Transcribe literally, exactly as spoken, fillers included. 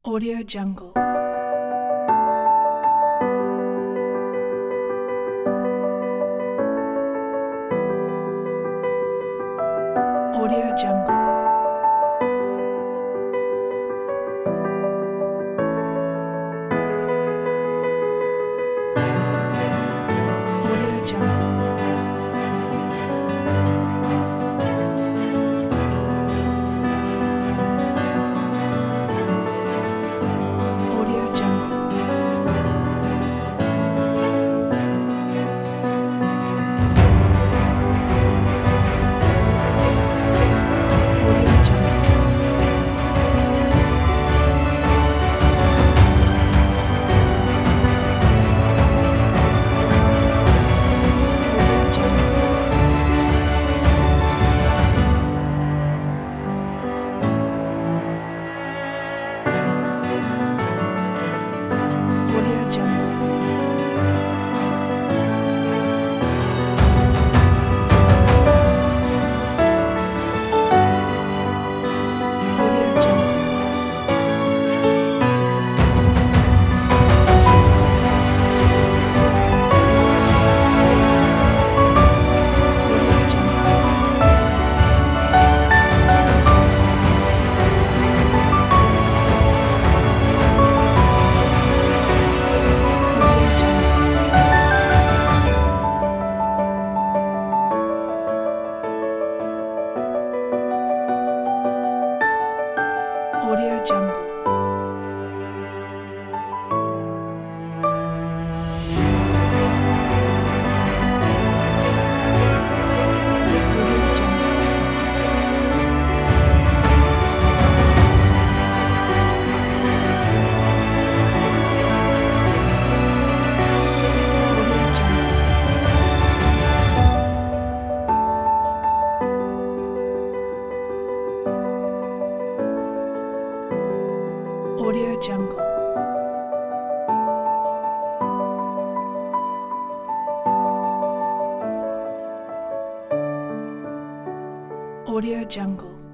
Audio Jungle. Audio Jungle. Audio Jungle. Audio Jungle. Audio Jungle. Audio Jungle. Audio Jungle. Audio Jungle. Audio Jungle. Audio Jungle. Audio Jungle. Audio Jungle. Audio Jungle. Audio Jungle. Audio Jungle.